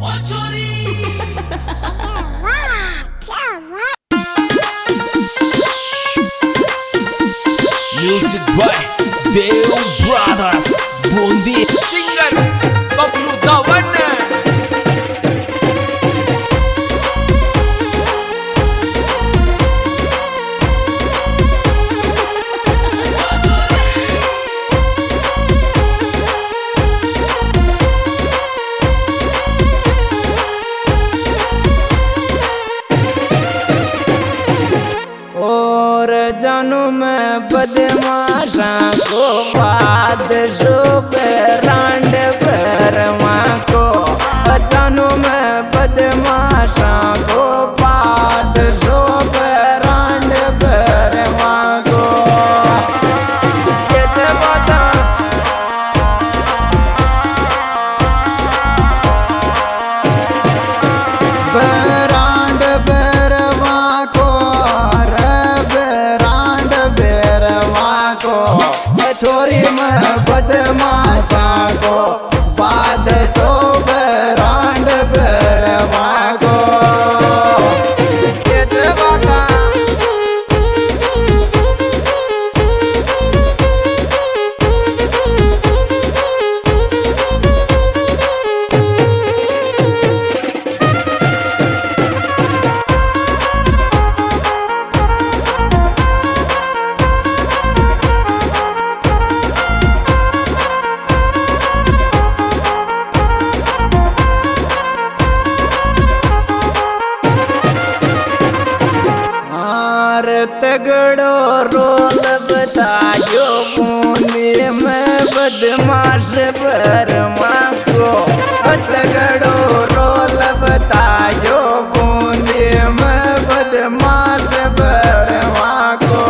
Music by Deo Brothers Bundi Singer Bablu Dawan और जानू मैं बदमाशा को बादशो पे रांड भरवा को जानू मैं बदमाशा को बादशो पे रांड भरवा को कैसे बता बरांड भरवा को छोरी में बदमाशा को बाद सो बरांड भरवा को कैसे बता तगड़ो रोल बतायो बूंदी में बदमाश भरमा को तगड़ो रोल बतायो बूंदी में बदमाश भरमा को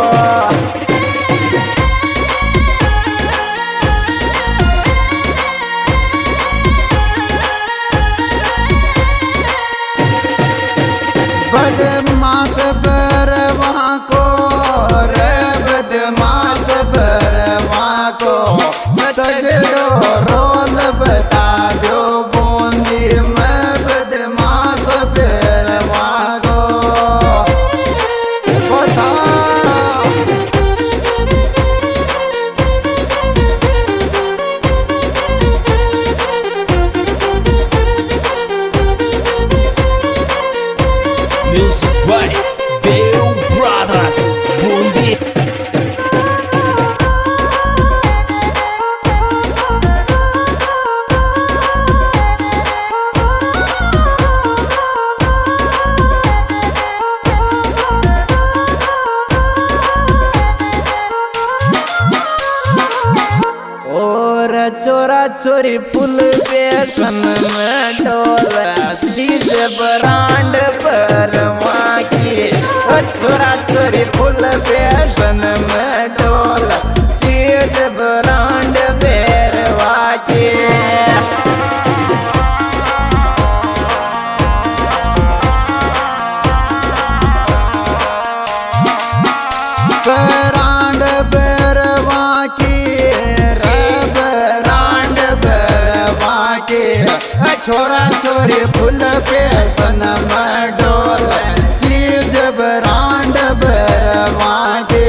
बदमाश भरवा को रे बदमाश भरवा को तगड़ो रोल बता दो बूंदी में बदमाश भरवा को बता Music by Deo Brothers Bundi और चोरा चोरी फुल बेसन में डोला चीज ब्रांड भरवा की चोरा चोरी फुल बेसन में डोला चीज ब्रांड भरवा की ब्रांड भरवा की छोरा छोरी फुल पेशन में डोल चीज ब्रांड भरवा के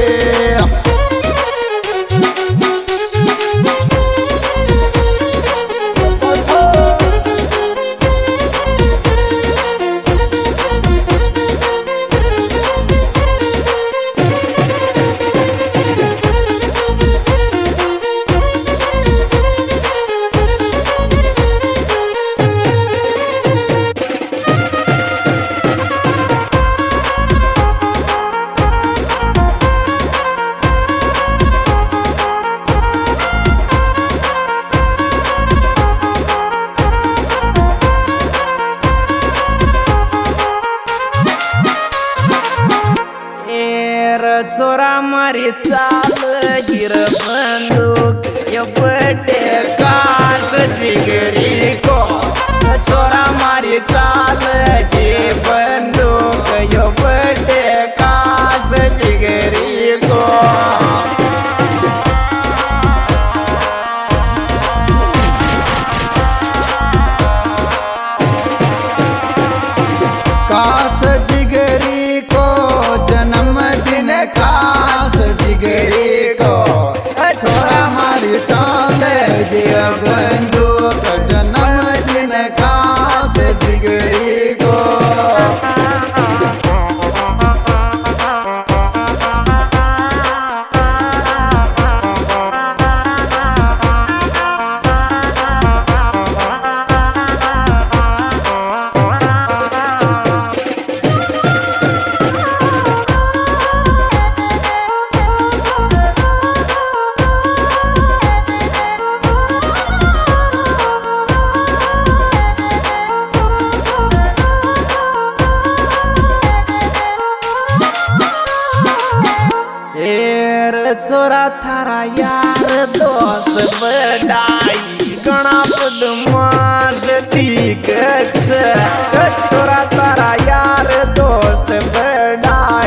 छोरा थारा यार दोस्त बड़ाई गणा बदमाश दिखत छोरा तारा यार दोस्त बड़ाई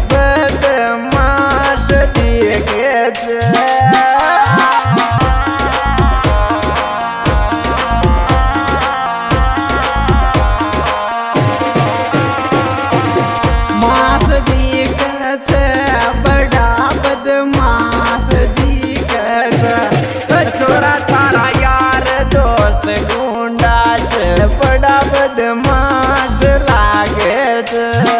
बदमाश दिखत बड़ा बदमाश लागत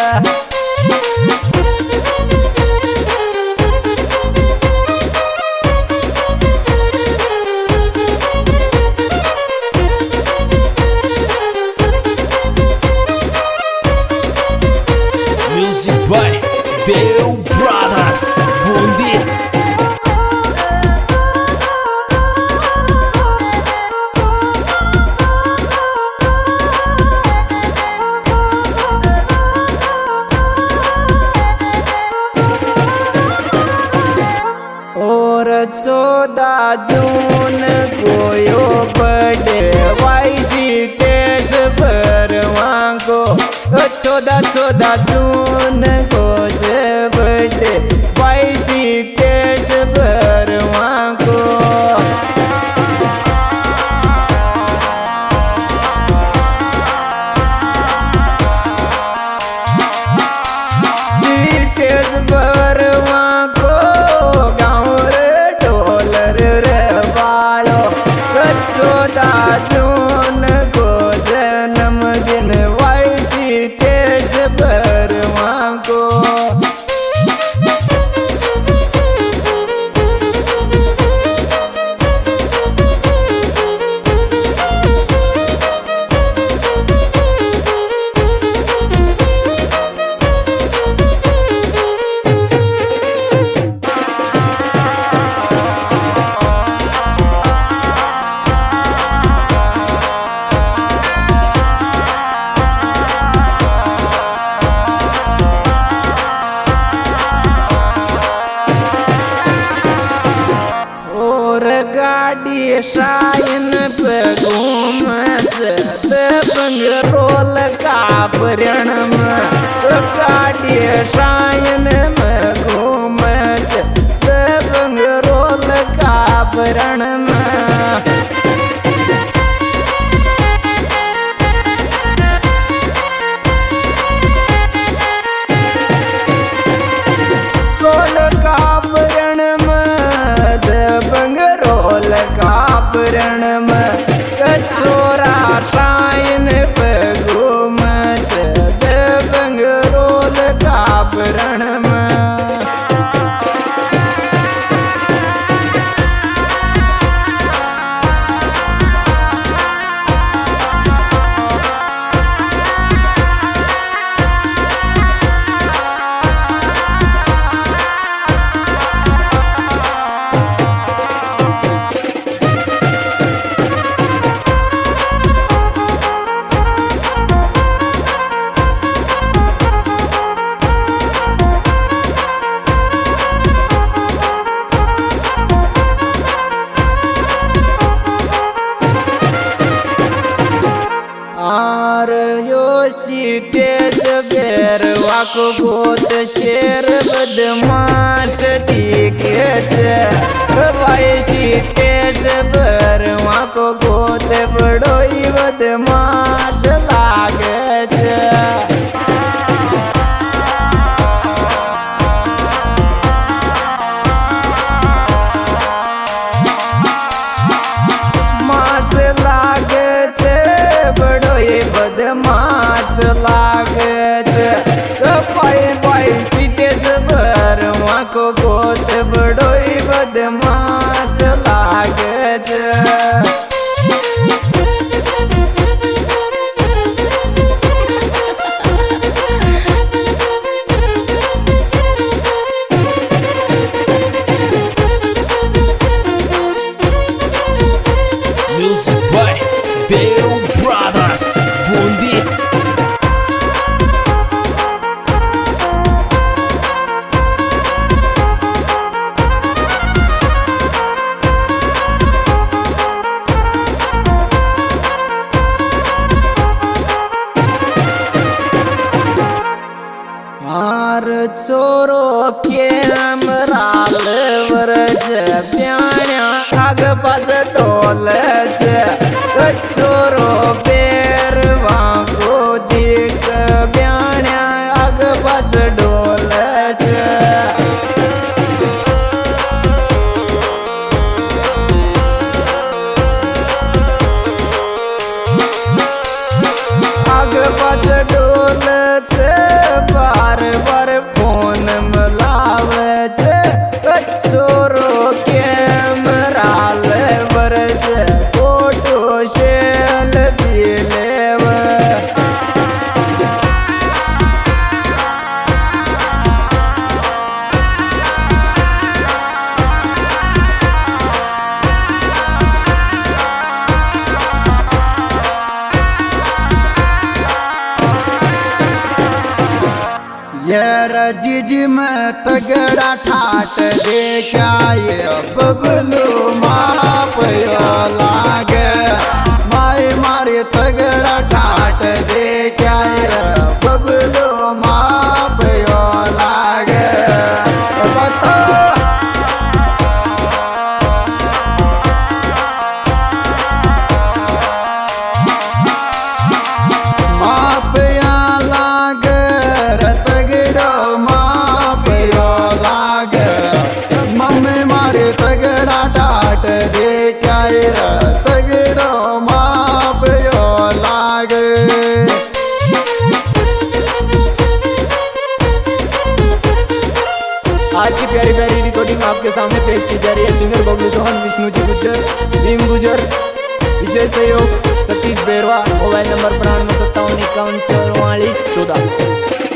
Music by Deu Brothers Bundi. और 14 जून को यो बर्थडे वाईसी देश भरवा को 14 जून को जे बर्थडे वाईसी देश भरवा को देश भरवा को जून को जन्मदिन वाईसी देश भरवा को गाड़ी शाइन पे घूमत बंगरोल का प्रण में गाड़ी शाइन में घूमत बंगरोल का प्रण में कापरण में छोरा शाइन पे घूमत बंगरोल कापरण में तेज बेरवा को गोत शेर बदमाश दिखे वाईसी तेज बेरवा को गोत बड़ोई बदमाश लागे मास लागे बड़ोई बदमाश लागे वाईसी तेज बेरवा को गोत बड़ोई बदमाश लागे Music by Deu Brothers Bundi. कचोरो कॅमराल वरच प्याण्या आग पाच डोलच कचोरो पेरवा को दिक प्याण्या आग पाच डोलच आग पाच डोलच बार बार फोन मलावच कचोरो कॅमराल वरच फोटो शेल दिलेव यार जीजी में तगड़ा ठाट दे क्या ये बबलू माप लागे माई मारे तगड़ा ठाट दे क्या ये बबलू माप लागे बता माप लागे मम्मी मारे तगड़ा टाट दे क्या तगड़ो माप लागे आज की प्यारी प्यारी रिकॉर्डिंग आपके सामने पेश की जा रही है सिंगर बबलू चौहान, विष्णु जी गुज्जर, भीम गुजर, विजय सहयोग, सतीश बेरवा, मोबाइल नंबर 9257514414।